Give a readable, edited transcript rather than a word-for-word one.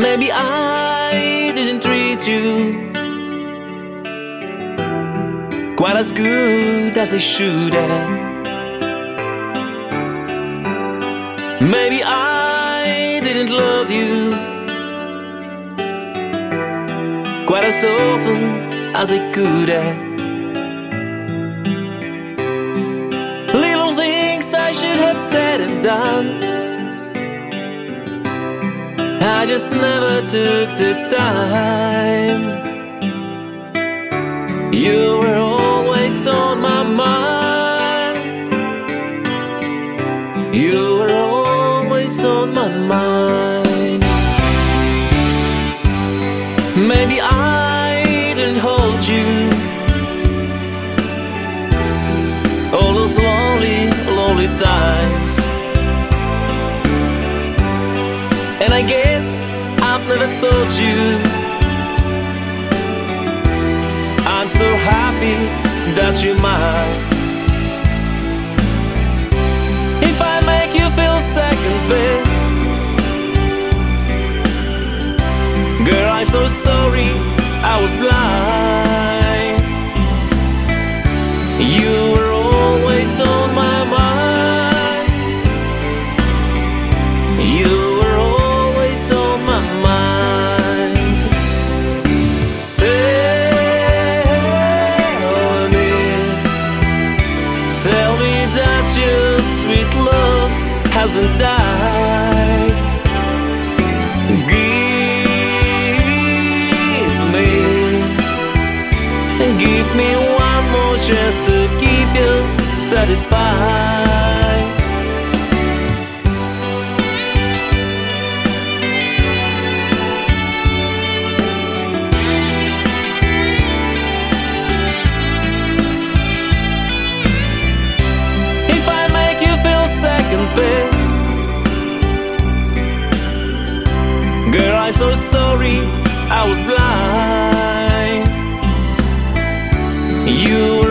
Maybe I didn't treat you quite as good as I should have. Maybe I didn't love you quite as often as I could have. Little things I should have said and done, I just never took the time. You were always on my mind. You were always on my mind. Maybe I didn't hold you all those lonely, lonely times. And I guess I've never told you I'm so happy that you're mine. If I make you feel second best, girl, I'm so sorry I was blind. You were always on my mind. You were always on my mind. Tell me that your sweet love hasn't died. Give me one more chance to keep you satisfied. If I make you feel second best, girl, I'm so sorry I was blind. You